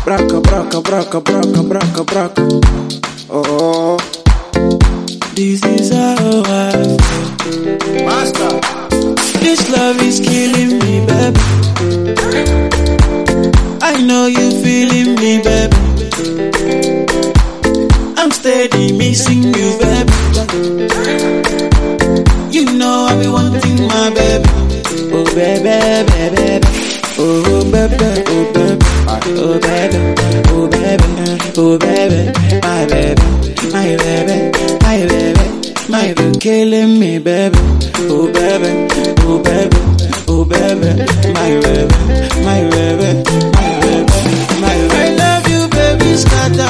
Braca, braca, braca, braca, braca, braca. Oh, this is how I feel. Master, This love is killing me, baby. I know you feeling me, baby. I'm steady missing you, baby. You know I be wanting my baby. Oh, baby, baby. Oh, baby, oh, baby. Oh, baby, oh, baby. Oh, baby, my baby. My baby, my baby. My baby killing me, baby. Oh, baby, oh, baby. Oh, baby, my baby. My baby, my baby. My baby. I love you, baby, scatter.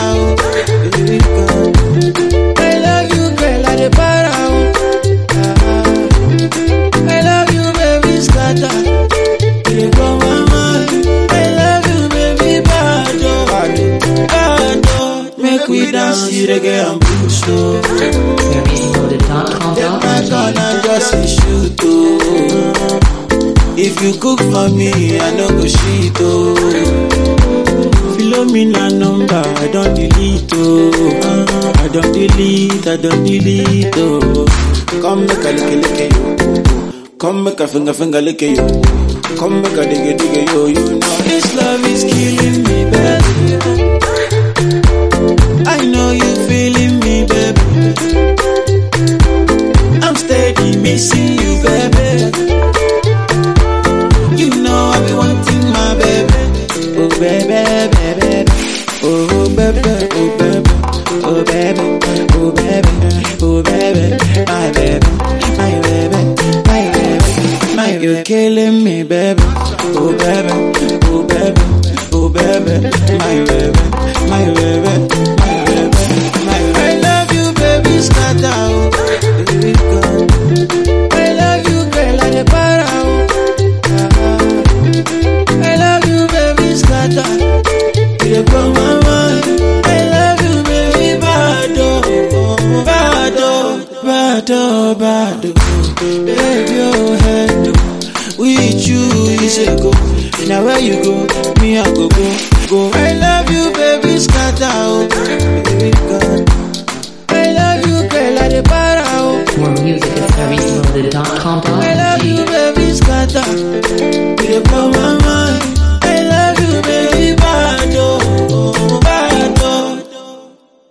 I love you, girl, I dey para. I love you, baby, scatter. You blow my mind. I love you, baby, bado, bado. Make we dance, you reggae and blues, so. Take my gun and just shoot, oh. If you cook for me, I no go shit, oh. Follow me na number, I don't delete, oh. I don't delete, oh. Come make a lick you. Come make a finger lick you. Come make a digga yo. You know this love is killing me, baby. I know you feeling me, baby. I'm steady missing you, baby. You know I be wanting my baby. Oh, baby, baby. Oh, baby, oh, baby. Oh, baby, oh, baby. Oh, baby, my baby. My baby, my baby. My baby, you're killing me, baby. Oh, baby, oh, baby. Oh, baby, my baby. My baby, my baby. My baby. I love you, baby, scatter. I love you, girl, I dey para. I love you, baby, scatter. You dey blow my mind. I love you, baby, bado, bado, bado, bado. Baby, your head with you is a go. Now where you go, me I go. I love you, baby, scatter. Baby, God.